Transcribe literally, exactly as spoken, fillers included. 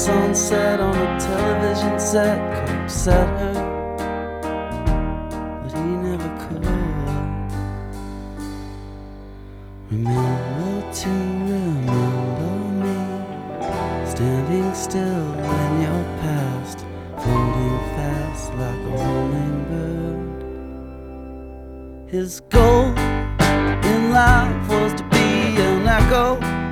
sunset on a television set could upset her, but he never could. Remember to remember me, standing still in your past, floating fast like a hummingbird. His goal in life was to be an echo